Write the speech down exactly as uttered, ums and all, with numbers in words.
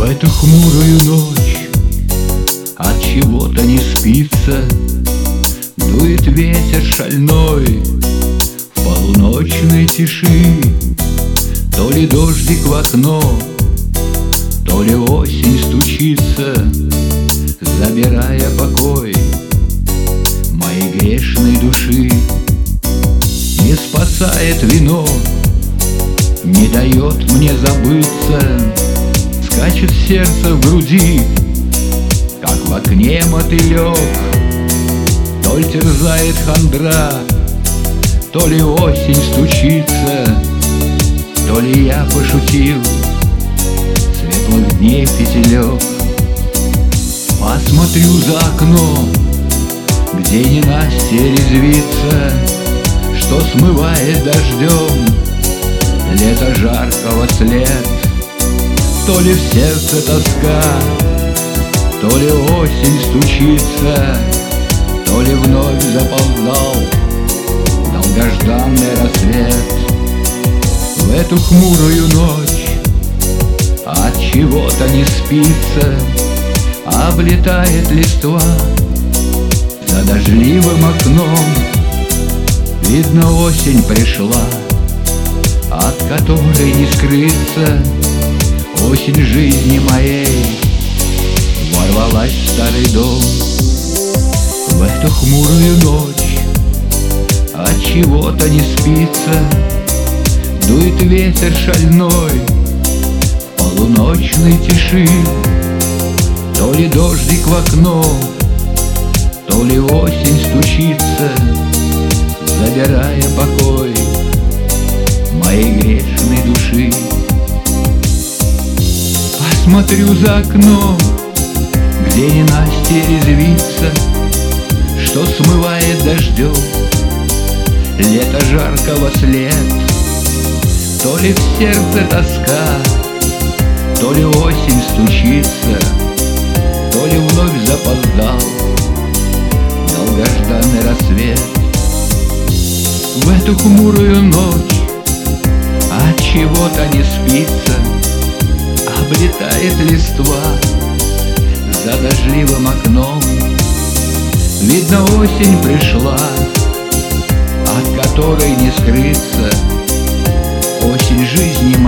В эту хмурую ночь от чего-то не спится, дует ветер шальной в полуночной тиши. То ли дождик в окно, то ли осень стучится, забирая покой моей грешной души. Не спасает вино, не дает мне забыться, скачет сердце в груди, как в окне мотылек. То ли терзает хандра, то ли осень стучится, то ли я пошутил светлых дней пятелек. Посмотрю за окно, где ненастье резвится, что смывает дождем лето жаркого след. То ли в сердце тоска, то ли осень стучится, то ли вновь заползал долгожданный рассвет. В эту хмурую ночь от чего-то не спится, облетает листва за дождливым окном. Видно, осень пришла, от которой не скрыться. Осень жизни моей ворвалась в старый дом. В эту хмурую ночь от чего-то не спится, дует ветер шальной в полуночной тиши. То ли дождик в окно, то ли осень стучится, забирая покой моей грешной души. Посмотрю за окно, где ненастье резвится, что смывает дождем лето жаркого след. То ли в сердце тоска, то ли осень стучится, то ли вновь запоздал долгожданный рассвет. В эту хмурую ночь от чего-то не спится, облетает листва за дождливым окном. Видно, осень пришла, от которой не скрыться. Осень жизни